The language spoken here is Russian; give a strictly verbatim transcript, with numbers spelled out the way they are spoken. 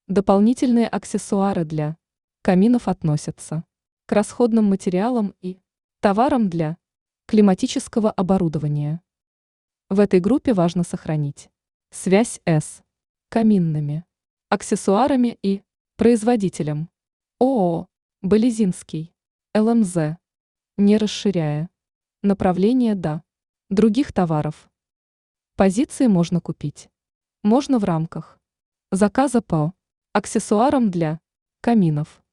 Дополнительные аксессуары для каминов относятся к расходным материалам и товарам для климатического оборудования. В этой группе важно сохранить связь с каминными аксессуарами и производителем ООО «Болезинский» Л М З, не расширяя направление до других товаров. Позиции можно купить. Можно в рамках заказа по аксессуарам для каминов.